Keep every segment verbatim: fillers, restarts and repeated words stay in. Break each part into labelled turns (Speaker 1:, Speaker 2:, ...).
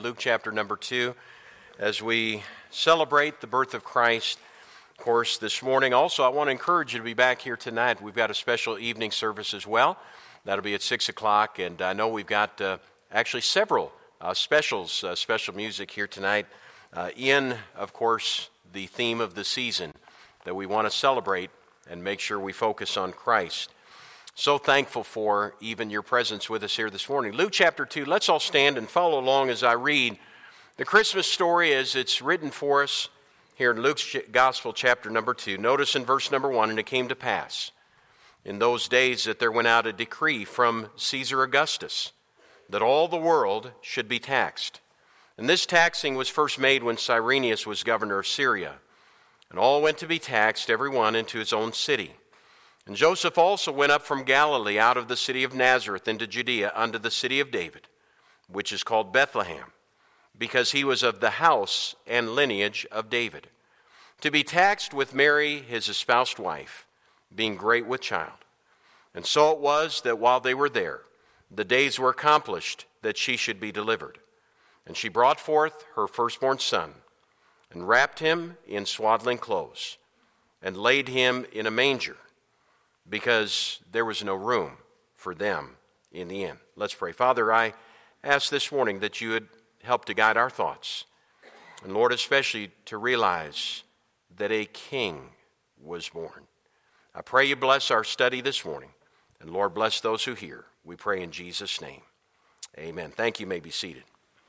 Speaker 1: Luke chapter number two, as we celebrate the birth of Christ, of course, this morning. Also, I want to encourage you to be back here tonight. We've got a special evening service as well. That'll be at six o'clock, and I know we've got uh, actually several uh, specials, uh, special music here tonight uh, in, of course, the theme of the season that we want to celebrate and make sure we focus on Christ. So thankful for even your presence with us here this morning. Luke chapter two, let's all stand and follow along as I read the Christmas story as it's written for us here in Luke's Gospel chapter number two. Notice in verse number one, and it came to pass in those days that there went out a decree from Caesar Augustus that all the world should be taxed. And this taxing was first made when Cyrenius was governor of Syria. And all went to be taxed, every one into his own city. And Joseph also went up from Galilee out of the city of Nazareth into Judea unto the city of David, which is called Bethlehem, because he was of the house and lineage of David, to be taxed with Mary his espoused wife, being great with child. And so it was that while they were there, the days were accomplished that she should be delivered. And she brought forth her firstborn son, and wrapped him in swaddling clothes, and laid him in a manger, because there was no room for them in the inn. Let's pray. Father, I ask this morning that you would help to guide our thoughts, and Lord, especially to realize that a king was born. I pray you bless our study this morning, and Lord, bless those who hear. We pray in Jesus' name. Amen. Thank you. You may be seated.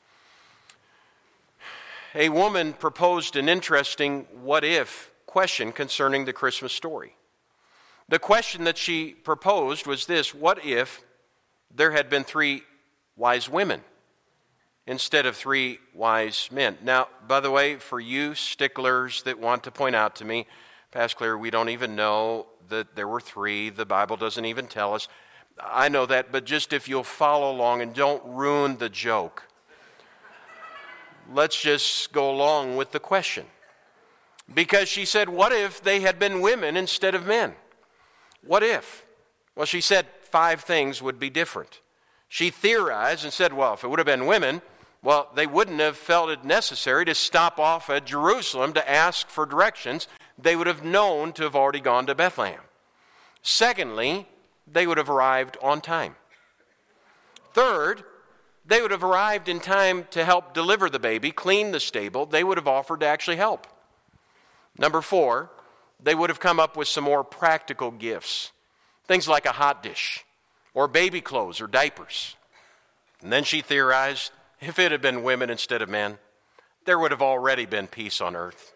Speaker 1: A woman proposed an interesting what-if question concerning the Christmas story. The question that she proposed was this: what if there had been three wise women instead of three wise men? Now, by the way, for you sticklers that want to point out to me, Pastor Claire, we don't even know that there were three. The Bible doesn't even tell us. I know that, but just if you'll follow along and don't ruin the joke, let's just go along with the question. Because she said, what if they had been women instead of men? What if? Well, she said five things would be different. She theorized and said, well, if it would have been women, well, they wouldn't have felt it necessary to stop off at Jerusalem to ask for directions. They would have known to have already gone to Bethlehem. Secondly, they would have arrived on time. Third, they would have arrived in time to help deliver the baby, clean the stable. They would have offered to actually help. Number four, they would have come up with some more practical gifts. Things like a hot dish, or baby clothes, or diapers. And then she theorized, if it had been women instead of men, there would have already been peace on earth.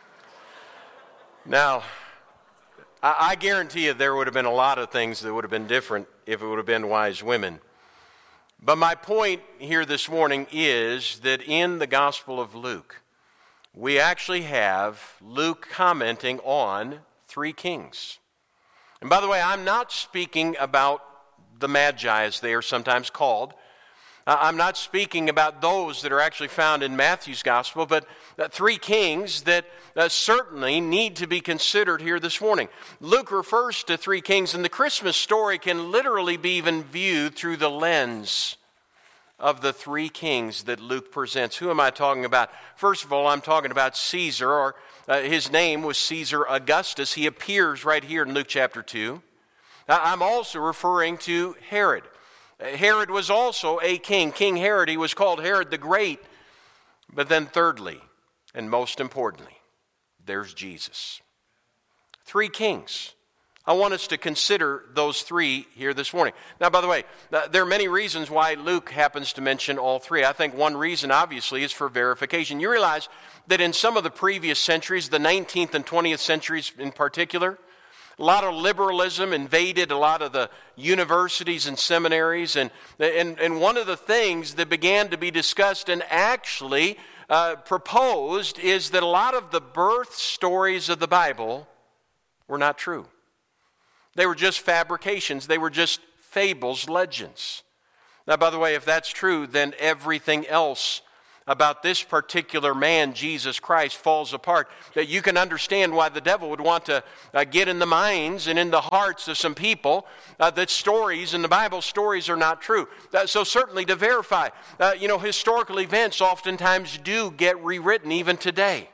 Speaker 1: Now, I guarantee you there would have been a lot of things that would have been different if it would have been wise women. But my point here this morning is that in the Gospel of Luke, we actually have Luke commenting on three kings. And by the way, I'm not speaking about the Magi, as they are sometimes called. I'm not speaking about those that are actually found in Matthew's Gospel, but three kings that uh, certainly need to be considered here this morning. Luke refers to three kings, and the Christmas story can literally be even viewed through the lens of the three kings that Luke presents. Who am I talking about? First of all, I'm talking about Caesar, or uh, his name was Caesar Augustus. He appears right here in Luke chapter two. Now, I'm also referring to Herod. Herod was also a king. King Herod, he was called Herod the Great. But then thirdly, and most importantly, there's Jesus. Three kings. I want us to consider those three here this morning. Now, by the way, there are many reasons why Luke happens to mention all three. I think one reason, obviously, is for verification. You realize that in some of the previous centuries, the nineteenth and twentieth centuries in particular, a lot of liberalism invaded a lot of the universities and seminaries. And, and, and one of the things that began to be discussed and actually uh, proposed is that a lot of the birth stories of the Bible were not true. They were just fabrications. They were just fables, legends. Now, by the way, if that's true, then everything else about this particular man, Jesus Christ, falls apart, that you can understand why the devil would want to uh, get in the minds and in the hearts of some people uh, that stories in the Bible, stories are not true. Uh, so certainly to verify, uh, you know, historical events oftentimes do get rewritten even today.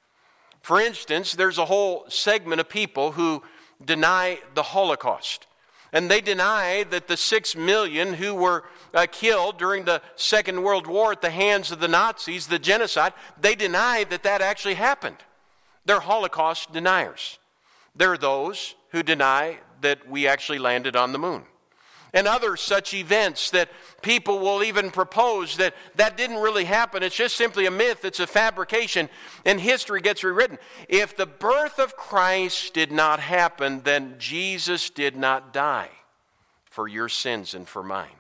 Speaker 1: For instance, there's a whole segment of people who deny the Holocaust. And they deny that the six million who were uh, killed during the Second World War at the hands of the Nazis, the genocide, they deny that that actually happened. They're Holocaust deniers. They're those who deny that we actually landed on the moon. And other such events that people will even propose that that didn't really happen. It's just simply a myth. It's a fabrication. And history gets rewritten. If the birth of Christ did not happen, then Jesus did not die for your sins and for mine.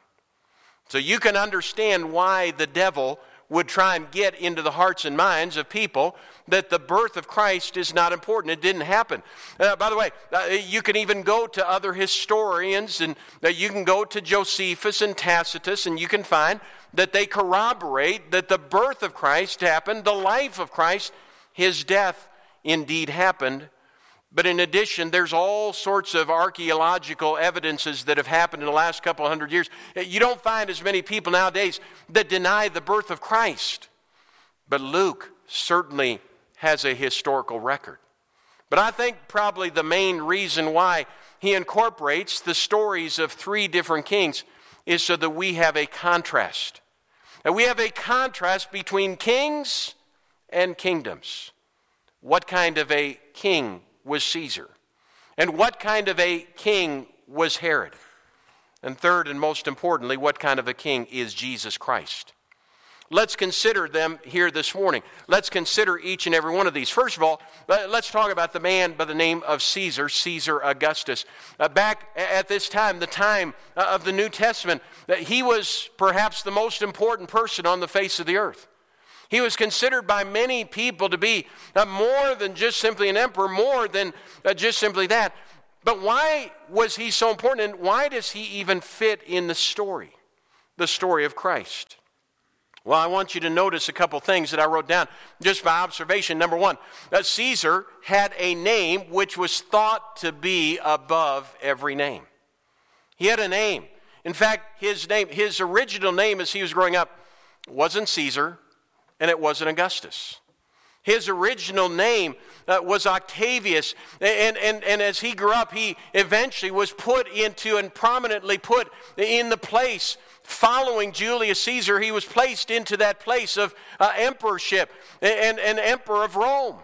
Speaker 1: So you can understand why the devil would try and get into the hearts and minds of people that the birth of Christ is not important. It didn't happen. Uh, by the way, uh, you can even go to other historians, and uh, you can go to Josephus and Tacitus, and you can find that they corroborate that the birth of Christ happened, the life of Christ, his death indeed happened. But in addition, there's all sorts of archaeological evidences that have happened in the last couple of hundred years. You don't find as many people nowadays that deny the birth of Christ. But Luke certainly has a historical record. But I think probably the main reason why he incorporates the stories of three different kings is so that we have a contrast. And we have a contrast between kings and kingdoms. What kind of a king was Caesar? And what kind of a king was Herod? And third and most importantly, what kind of a king is Jesus Christ? Let's consider them here this morning. Let's consider each and every one of these. First of all, let's talk about the man by the name of Caesar, Caesar Augustus. Uh, back at this time, the time of the New Testament, uh, he was perhaps the most important person on the face of the earth. He was considered by many people to be uh, more than just simply an emperor, more than uh, just simply that. But why was he so important, and why does he even fit in the story, the story of Christ? Well, I want you to notice a couple things that I wrote down just by observation. Number one, that Caesar had a name which was thought to be above every name. He had a name. In fact, his name, his original name as he was growing up wasn't Caesar, and it wasn't Augustus. His original name uh, was Octavius, and, and, and as he grew up, he eventually was put into and prominently put in the place following Julius Caesar. He was placed into that place of uh, emperorship and, and emperor of Rome.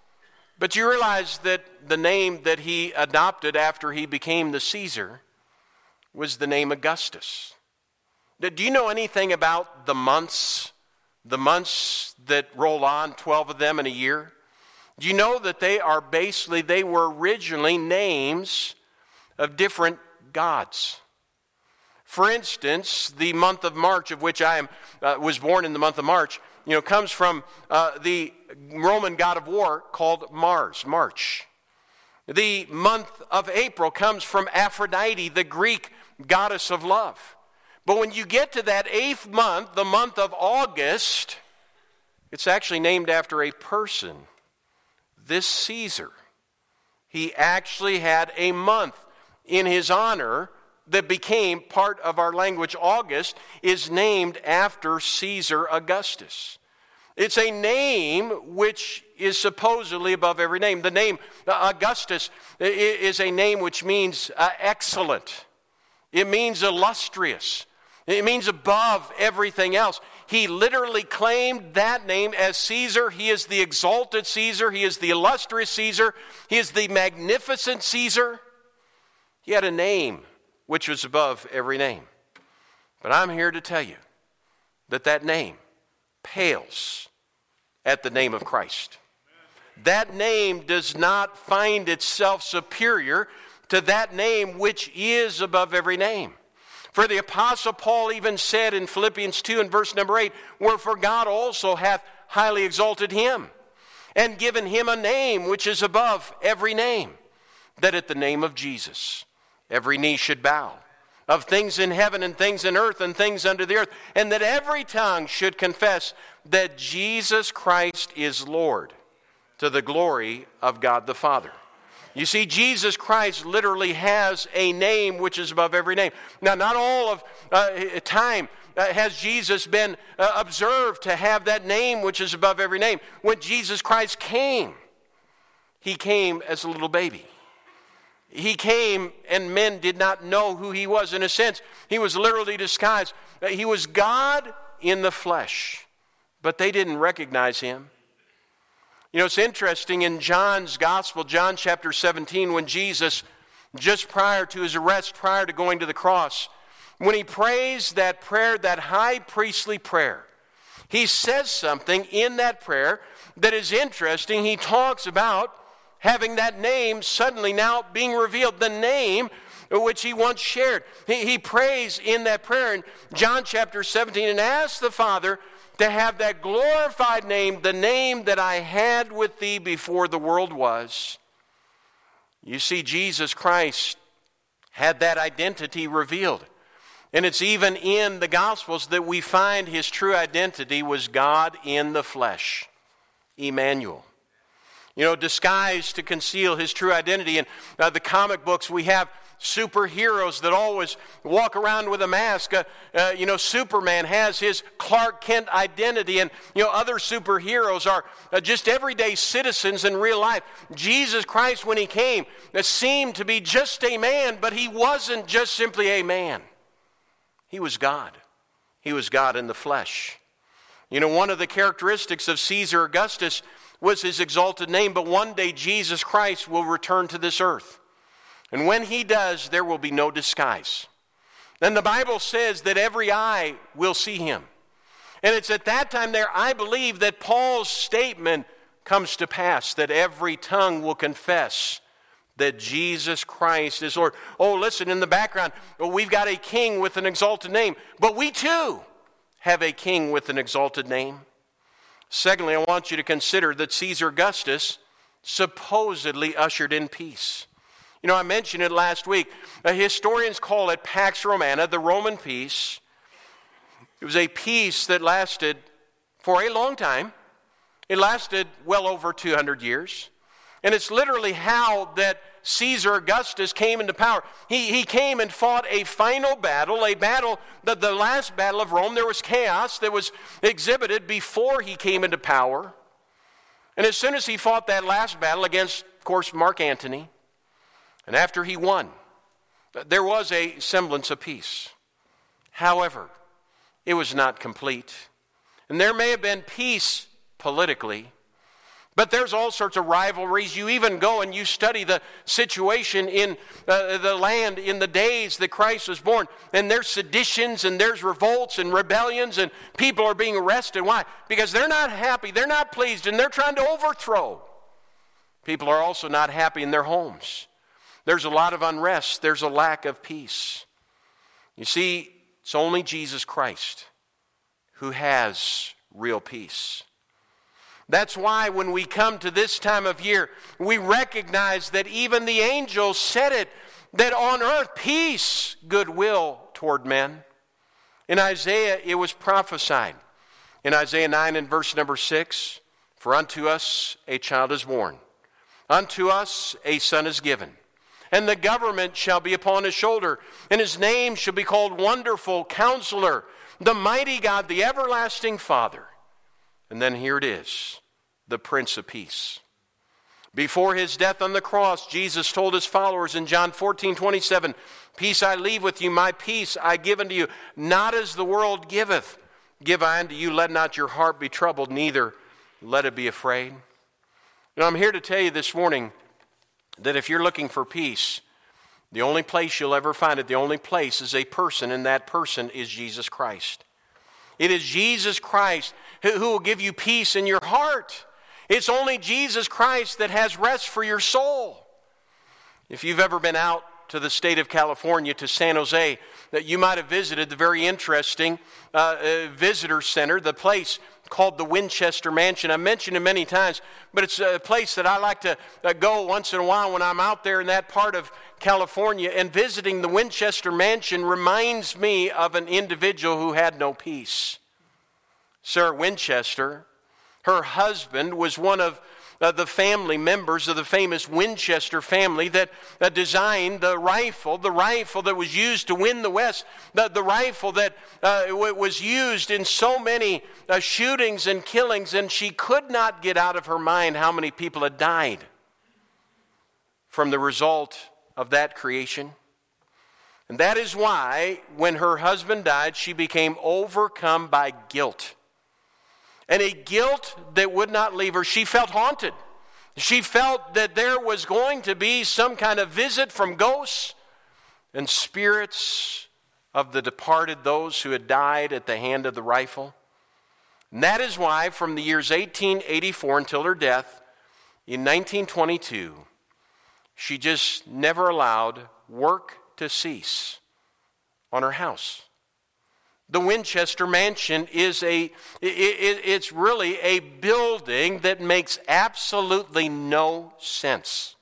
Speaker 1: But you realize that the name that he adopted after he became the Caesar was the name Augustus. Do you know anything about the months? The months that roll on, twelve of them in a year? Do you know that they are basically, they were originally names of different gods? For instance, the month of March, of which I am uh, was born in the month of March, you know, comes from uh, the Roman god of war called Mars, March. The month of April comes from Aphrodite, the Greek goddess of love. But when you get to that eighth month, the month of August, it's actually named after a person. This Caesar, he actually had a month in his honor that became part of our language. August is named after Caesar Augustus. It's a name which is supposedly above every name. The name Augustus is a name which means uh, excellent. It means illustrious. It means above everything else. He literally claimed that name as Caesar. He is the exalted Caesar. He is the illustrious Caesar. He is the magnificent Caesar. He had a name which was above every name. But I'm here to tell you that that name pales at the name of Christ. That name does not find itself superior to that name which is above every name. For the Apostle Paul even said in Philippians two and verse number eight, wherefore God also hath highly exalted him, and given him a name which is above every name, that at the name of Jesus every knee should bow, of things in heaven and things in earth and things under the earth, and that every tongue should confess that Jesus Christ is Lord, to the glory of God the Father. You see, Jesus Christ literally has a name which is above every name. Now, not all of uh, time uh, has Jesus been uh, observed to have that name which is above every name. When Jesus Christ came, he came as a little baby. He came and men did not know who he was. In a sense, he was literally disguised. He was God in the flesh, but they didn't recognize him. You know, it's interesting in John's gospel, John chapter seventeen, when Jesus, just prior to his arrest, prior to going to the cross, when he prays that prayer, that high priestly prayer, he says something in that prayer that is interesting. He talks about having that name suddenly now being revealed, the name which he once shared. He, he prays in that prayer in John chapter seventeen and asks the Father to have that glorified name, the name that I had with thee before the world was. You see, Jesus Christ had that identity revealed. And it's even in the Gospels that we find his true identity was God in the flesh, Emmanuel. You know, disguised to conceal his true identity. In uh, the comic books, we have superheroes that always walk around with a mask. Uh, uh, you know, Superman has his Clark Kent identity, and, you know, other superheroes are uh, just everyday citizens in real life. Jesus Christ, when he came, uh, seemed to be just a man, but he wasn't just simply a man. He was God. He was God in the flesh. You know, one of the characteristics of Caesar Augustus was his exalted name, but one day Jesus Christ will return to this earth. And when he does, there will be no disguise. Then the Bible says that every eye will see him. And it's at that time there, I believe, that Paul's statement comes to pass, that every tongue will confess that Jesus Christ is Lord. Oh, listen, in the background, we've got a king with an exalted name, but we too have a king with an exalted name. Secondly, I want you to consider that Caesar Augustus supposedly ushered in peace. You know, I mentioned it last week. Uh, historians call it Pax Romana, the Roman peace. It was a peace that lasted for a long time. It lasted well over two hundred years. And it's literally how that Caesar Augustus came into power. He, he came and fought a final battle, a battle, the, the last battle of Rome. There was chaos that was exhibited before he came into power. And as soon as he fought that last battle against, of course, Mark Antony, and after he won, there was a semblance of peace. However, it was not complete. And there may have been peace politically, but there's all sorts of rivalries. You even go and you study the situation in uh, the land in the days that Christ was born, and there's seditions and there's revolts and rebellions, and people are being arrested. Why? Because they're not happy, they're not pleased, and they're trying to overthrow. People are also not happy in their homes. There's a lot of unrest. There's a lack of peace. You see, it's only Jesus Christ who has real peace. That's why when we come to this time of year, we recognize that even the angels said it, that on earth peace, goodwill toward men. In Isaiah, it was prophesied. In Isaiah nine and verse number six, for unto us a child is born, unto us a son is given, and the government shall be upon his shoulder, and his name shall be called Wonderful Counselor, the Mighty God, the Everlasting Father. And then here it is, the Prince of Peace. Before his death on the cross, Jesus told his followers in John fourteen twenty-seven, peace I leave with you, my peace I give unto you, not as the world giveth, give I unto you, let not your heart be troubled, neither let it be afraid. And I'm here to tell you this morning that if you're looking for peace, the only place you'll ever find it, the only place is a person, and that person is Jesus Christ. It is Jesus Christ who, who will give you peace in your heart. It's only Jesus Christ that has rest for your soul. If you've ever been out to the state of California, to San Jose, that you might have visited the very interesting uh, uh, visitor center, the place called the Winchester Mansion. I mentioned it many times, but it's a place that I like to uh, go once in a while when I'm out there in that part of California. And visiting the Winchester Mansion reminds me of an individual who had no peace. Sarah Winchester, her husband was one of Uh, the family members of the famous Winchester family that uh, designed the rifle, the rifle that was used to win the West, the, the rifle that uh, w- was used in so many uh, shootings and killings, and she could not get out of her mind how many people had died from the result of that creation. And that is why, when her husband died, she became overcome by guilt. And a guilt that would not leave her. She felt haunted. She felt that there was going to be some kind of visit from ghosts and spirits of the departed, those who had died at the hand of the rifle. And that is why, from the years eighteen eighty-four until her death in nineteen twenty-two, she just never allowed work to cease on her house. The Winchester Mansion is a, it, it's really a building that makes absolutely no sense.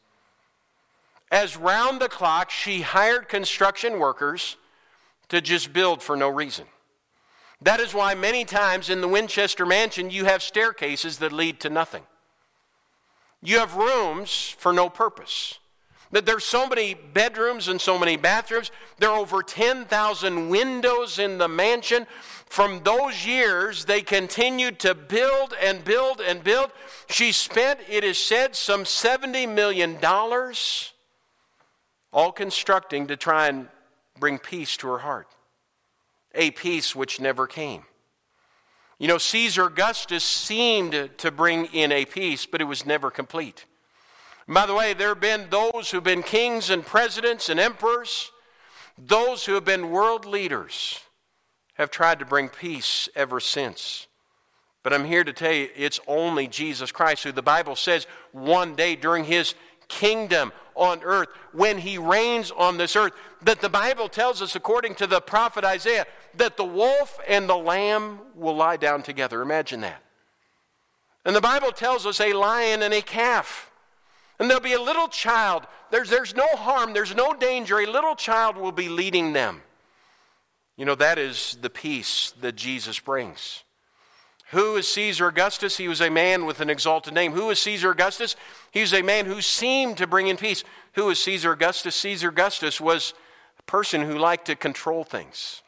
Speaker 1: As round the clock, she hired construction workers to just build for no reason. That is why many times in the Winchester Mansion, you have staircases that lead to nothing. You have rooms for no purpose. That there's so many bedrooms and so many bathrooms. There are over ten thousand windows in the mansion. From those years, they continued to build and build and build. She spent, it is said, some seventy million dollars all constructing to try and bring peace to her heart. A peace which never came. You know, Caesar Augustus seemed to bring in a peace, but it was never complete. By the way, there have been those who have been kings and presidents and emperors, those who have been world leaders have tried to bring peace ever since. But I'm here to tell you, it's only Jesus Christ who the Bible says one day during his kingdom on earth, when he reigns on this earth, that the Bible tells us, according to the prophet Isaiah, that the wolf and the lamb will lie down together. Imagine that. And the Bible tells us a lion and a calf. And there'll be a little child. There's, there's no harm. There's no danger. A little child will be leading them. You know, that is the peace that Jesus brings. Who is Caesar Augustus? He was a man with an exalted name. Who is Caesar Augustus? He was a man who seemed to bring in peace. Who is Caesar Augustus? Caesar Augustus was a person who liked to control things.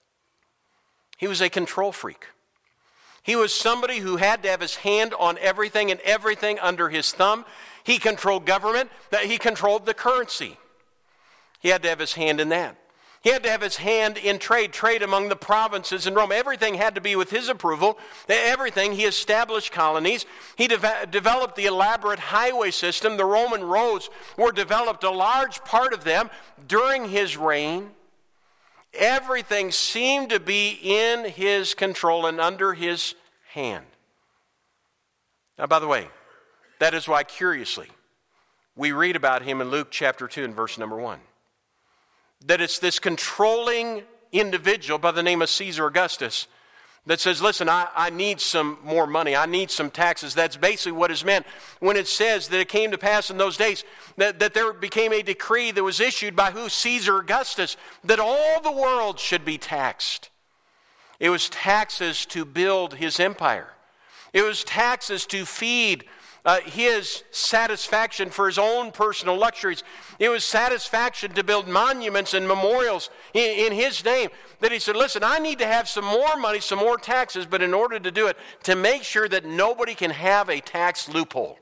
Speaker 1: He was a control freak. He was somebody who had to have his hand on everything and everything under his thumb. He controlled government, that he controlled the currency. He had to have his hand in that. He had to have his hand in trade, trade among the provinces in Rome. Everything had to be with his approval. Everything. He established colonies. He de- developed the elaborate highway system. The Roman roads were developed, a large part of them, during his reign. Everything seemed to be in his control and under his hand. Now, by the way, that is why, curiously, we read about him in Luke chapter two and verse number one. That it's this controlling individual by the name of Caesar Augustus that says, listen, I, I need some more money. I need some taxes. That's basically what is meant when it says that it came to pass in those days that, that there became a decree that was issued by who? Caesar Augustus, that all the world should be taxed. It was taxes to build his empire. It was taxes to feed Uh, his satisfaction for his own personal luxuries. It was satisfaction to build monuments and memorials in, in his name. That he said, listen, I need to have some more money, some more taxes, but in order to do it, to make sure that nobody can have a tax loophole,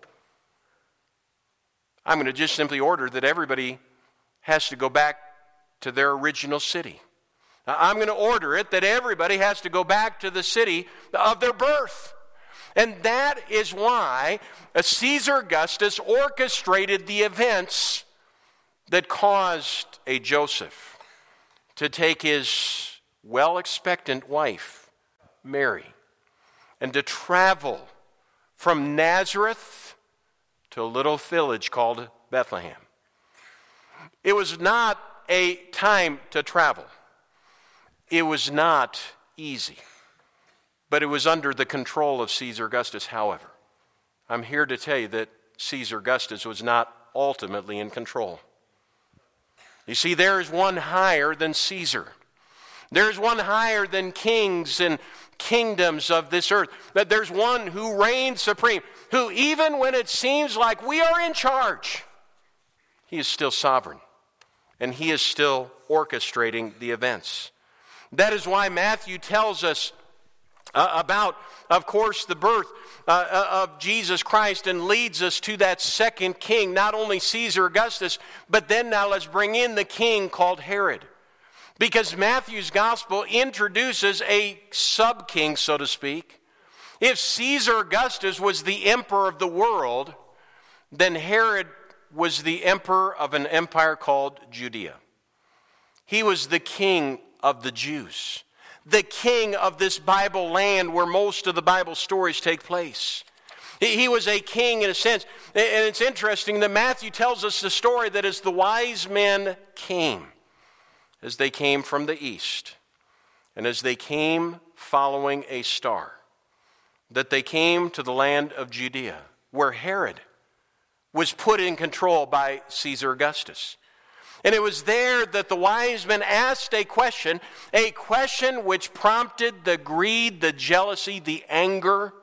Speaker 1: I'm going to just simply order that everybody has to go back to their original city. I'm going to order it that everybody has to go back to the city of their birth. And that is why Caesar Augustus orchestrated the events that caused a Joseph to take his well-expectant wife, Mary, and to travel from Nazareth to a little village called Bethlehem. It was not a time to travel. It was not easy. But it was under the control of Caesar Augustus, however. I'm here to tell you that Caesar Augustus was not ultimately in control. You see, there is one higher than Caesar. There is one higher than kings and kingdoms of this earth. That there's one who reigns supreme, who even when it seems like we are in charge, he is still sovereign. And he is still orchestrating the events. That is why Matthew tells us uh, about, of course, the birth uh, of Jesus Christ and leads us to that second king, not only Caesar Augustus, but then now let's bring in the king called Herod. Because Matthew's gospel introduces a sub-king, so to speak. If Caesar Augustus was the emperor of the world, then Herod was the emperor of an empire called Judea. He was the king of the Jews, the king of this Bible land where most of the Bible stories take place. He was a king in a sense. And it's interesting that Matthew tells us the story that as the wise men came, as they came from the east, and as they came following a star, that they came to the land of Judea, where Herod was put in control by Caesar Augustus. And it was there that the wise men asked a question, a question which prompted the greed, the jealousy, the anger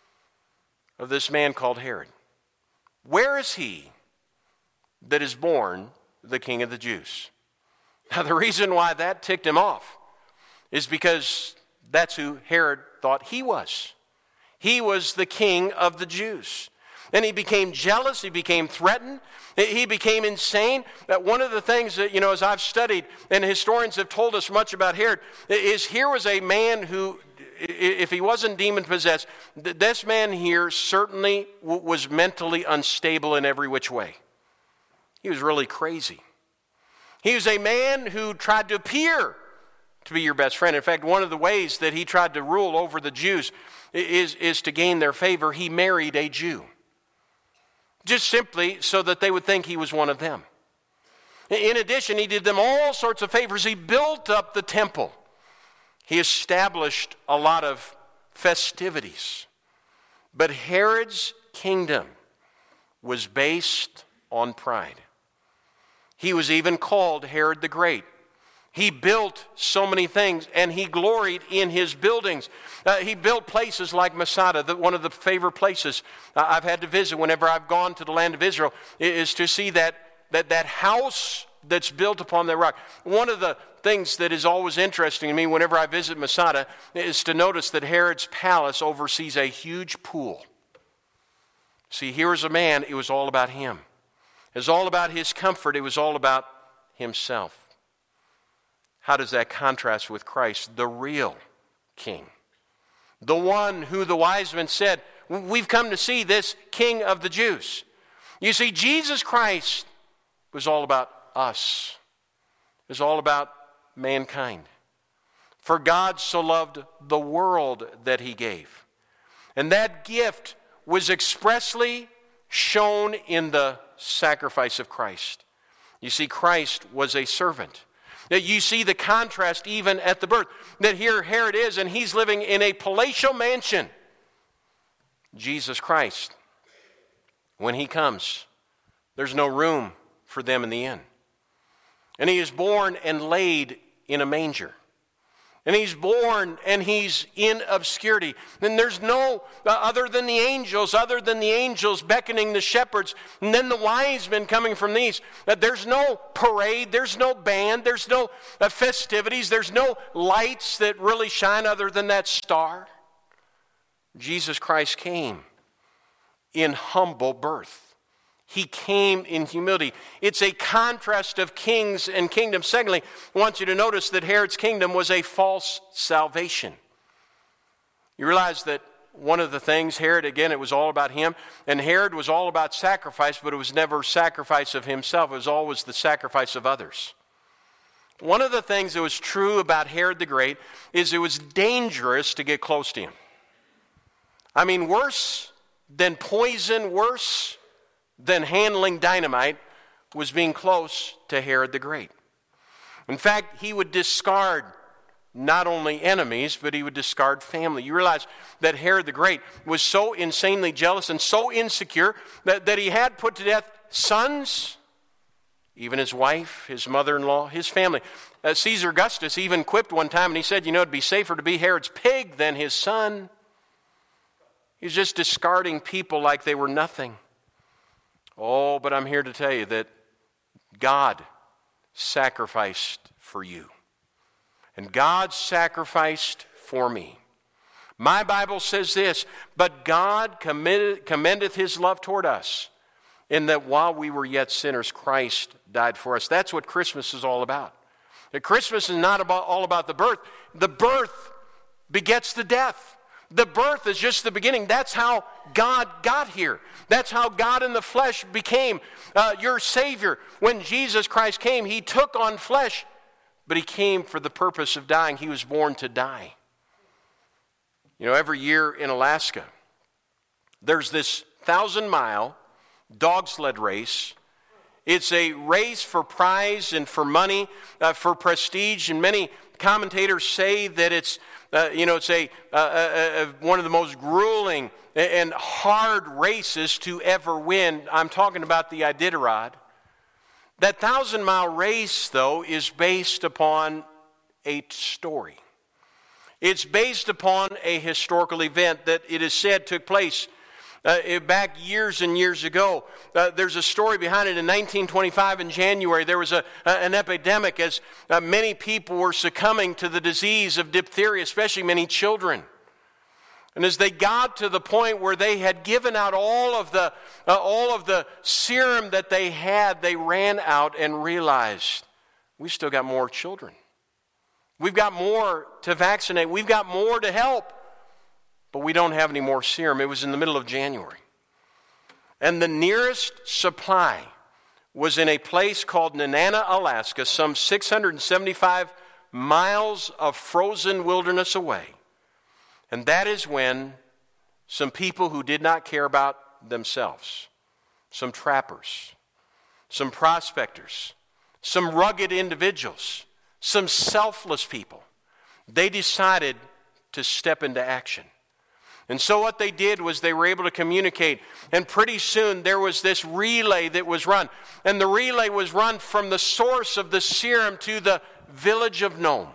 Speaker 1: of this man called Herod. Where is he that is born the King of the Jews? Now, the reason why that ticked him off is because that's who Herod thought he was. He was the king of the Jews. And he became jealous, he became threatened, he became insane. That one of the things that, you know, as I've studied, and historians have told us much about Herod, is here was a man who, if he wasn't demon-possessed, this man here certainly was mentally unstable in every which way. He was really crazy. He was a man who tried to appear to be your best friend. In fact, one of the ways that he tried to rule over the Jews is, is to gain their favor. He married a Jew, just simply so that they would think he was one of them. In addition, he did them all sorts of favors. He built up the temple. He established a lot of festivities. But Herod's kingdom was based on pride. He was even called Herod the Great. He built so many things, and he gloried in his buildings. Uh, he built places like Masada, the, one of the favorite places uh, I've had to visit whenever I've gone to the land of Israel, is to see that, that, that house that's built upon that rock. One of the things that is always interesting to me whenever I visit Masada is to notice that Herod's palace oversees a huge pool. See, here was a man, it was all about him. It was all about his comfort. It was all about himself. How does that contrast with Christ, the real king? The one who the wise men said, we've come to see this King of the Jews. You see, Jesus Christ was all about us. It was all about mankind. For God so loved the world that he gave. And that gift was expressly shown in the sacrifice of Christ. You see, Christ was a servant. That you see the contrast even at the birth. That here Herod is, and he's living in a palatial mansion. Jesus Christ, when he comes, there's no room for them in the inn. And he is born and laid in a manger. And he's born and he's in obscurity. And there's no, uh, other than the angels, other than the angels beckoning the shepherds, and then the wise men coming from these, that there's no parade, there's no band, there's no uh, festivities, there's no lights that really shine other than that star. Jesus Christ came in humble birth. He came in humility. It's a contrast of kings and kingdoms. Secondly, I want you to notice that Herod's kingdom was a false salvation. You realize that one of the things, Herod, again, it was all about him. And Herod was all about sacrifice, but it was never sacrifice of himself. It was always the sacrifice of others. One of the things that was true about Herod the Great is it was dangerous to get close to him. I mean, worse than poison, worse than handling dynamite was being close to Herod the Great. In fact, he would discard not only enemies, but he would discard family. You realize that Herod the Great was so insanely jealous and so insecure that, that he had put to death sons, even his wife, his mother-in-law, his family. Uh, Caesar Augustus even quipped one time and he said, you know, it'd be safer to be Herod's pig than his son. He was just discarding people like they were nothing. Oh, but I'm here to tell you that God sacrificed for you. And God sacrificed for me. My Bible says this, but God commended, commendeth his love toward us, in that while we were yet sinners, Christ died for us. That's what Christmas is all about. That Christmas is not about, all about the birth. The birth begets the death. The birth is just the beginning. That's how God got here. That's how God in the flesh became uh, your Savior. When Jesus Christ came, he took on flesh, but he came for the purpose of dying. He was born to die. You know, every year in Alaska, there's this thousand-mile dog sled race. It's a race for prize and for money, uh, for prestige, and many commentators say that it's, uh, you know, it's a, uh, uh, one of the most grueling and hard races to ever win. I'm talking about the Iditarod. That thousand-mile race, though, is based upon a story. It's based upon a historical event that it is said took place uh, back years and years ago. Uh, there's a story behind it. In nineteen twenty-five, in January, there was a, an epidemic as uh, many people were succumbing to the disease of diphtheria, especially many children. And as they got to the point where they had given out all of the uh, all of the serum that they had, they ran out and realized, we still got more children. We've got more to vaccinate. We've got more to help. But we don't have any more serum. It was in the middle of January. And the nearest supply was in a place called Nenana, Alaska, some six hundred seventy-five miles of frozen wilderness away. And that is when some people who did not care about themselves, some trappers, some prospectors, some rugged individuals, some selfless people, they decided to step into action. And so what they did was they were able to communicate. And pretty soon there was this relay that was run. And the relay was run from the source of the serum to the village of Nome.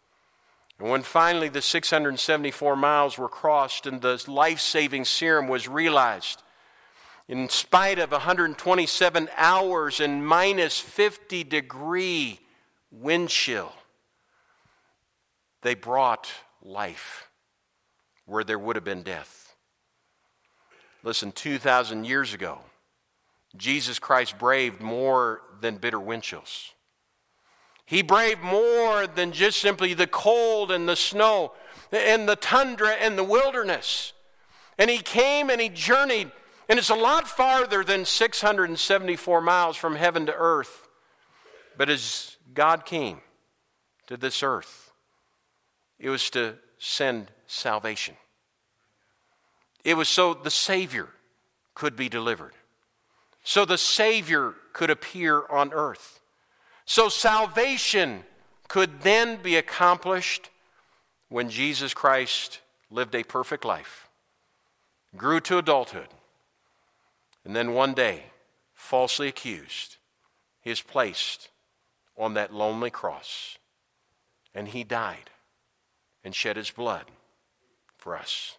Speaker 1: And when finally the six hundred seventy-four miles were crossed and the life-saving serum was realized, in spite of one hundred twenty-seven hours and minus fifty degree wind chill, they brought life where there would have been death. Listen, two thousand years ago, Jesus Christ braved more than bitter wind chills. He braved more than just simply the cold and the snow and the tundra and the wilderness. And he came and he journeyed. And it's a lot farther than six hundred seventy-four miles from heaven to earth. But as God came to this earth, it was to send salvation. It was so the Savior could be delivered. So the Savior could appear on earth. So salvation could then be accomplished when Jesus Christ lived a perfect life, grew to adulthood, and then one day, falsely accused, he is placed on that lonely cross. And he died and shed his blood for us.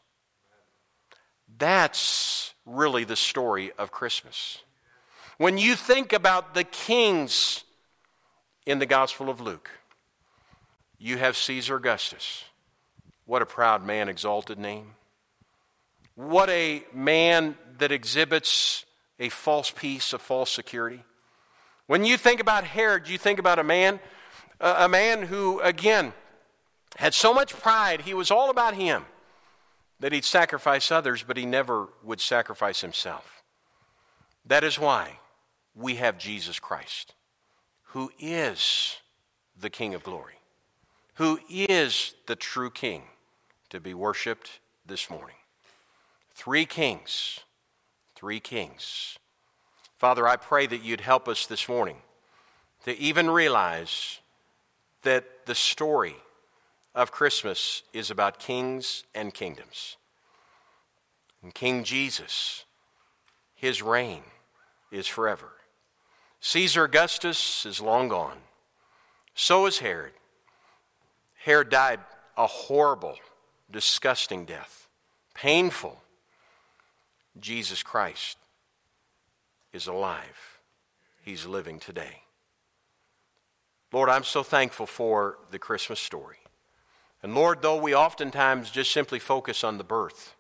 Speaker 1: That's really the story of Christmas. When you think about the kings in the Gospel of Luke, you have Caesar Augustus. What a proud man, exalted name. What a man that exhibits a false peace, a false security. When you think about Herod, you think about a man, a man who, again, had so much pride, he was all about him, that he'd sacrifice others, but he never would sacrifice himself. That is why we have Jesus Christ, who is the King of glory, who is the true King to be worshiped this morning. Three kings, three kings. Father, I pray that you'd help us this morning to even realize that the story of Christmas is about kings and kingdoms. And King Jesus, his reign is forever. Caesar Augustus is long gone. So is Herod. Herod died a horrible, disgusting death. Painful. Jesus Christ is alive. He's living today. Lord, I'm so thankful for the Christmas story. And Lord, though we oftentimes just simply focus on the birth,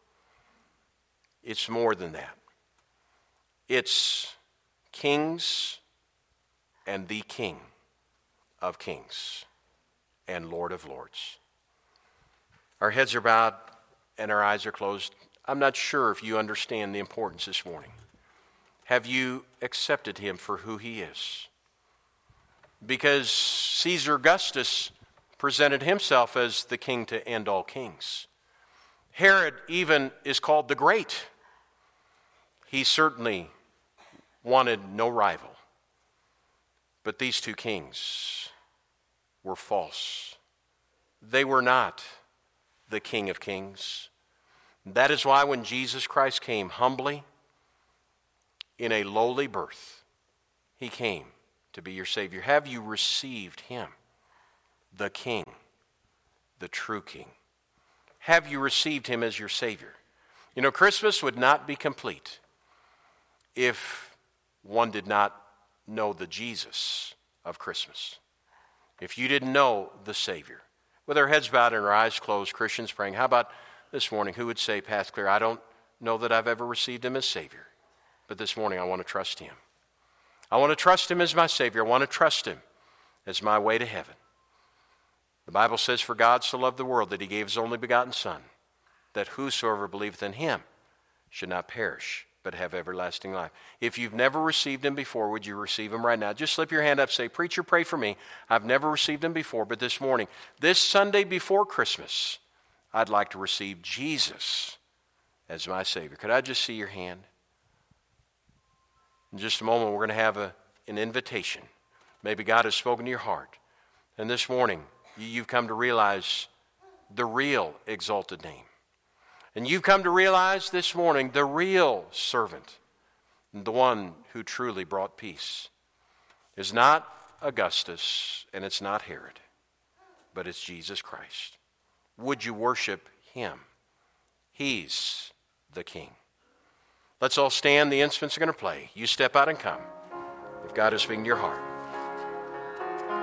Speaker 1: it's more than that. It's kings and the King of kings and Lord of lords. Our heads are bowed and our eyes are closed. I'm not sure if you understand the importance this morning. Have you accepted him for who he is? Because Caesar Augustus presented himself as the king to end all kings. Herod even is called the Great. He certainly wanted no rival. But these two kings were false. They were not the King of Kings. That is why when Jesus Christ came humbly in a lowly birth, he came to be your Savior. Have you received him, the King, the true King? Have you received him as your Savior? You know, Christmas would not be complete if one did not know the Jesus of Christmas. If you didn't know the Savior. With our heads bowed and our eyes closed, Christians praying, how about this morning, who would say, Path Clear, I don't know that I've ever received him as Savior, but this morning I want to trust him. I want to trust him as my Savior. I want to trust him as my way to heaven. The Bible says, for God so loved the world that he gave his only begotten Son, that whosoever believeth in him should not perish, but have everlasting life. If you've never received him before, would you receive him right now? Just slip your hand up, say, Preacher, pray for me. I've never received him before, but this morning, this Sunday before Christmas, I'd like to receive Jesus as my Savior. Could I just see your hand? In just a moment, we're going to have a, an invitation. Maybe God has spoken to your heart. And this morning, you've come to realize the real exalted name. And you've come to realize this morning the real servant, the one who truly brought peace, is not Augustus and it's not Herod, but it's Jesus Christ. Would you worship him? He's the King. Let's all stand. The instruments are going to play. You step out and come if God is speaking to your heart.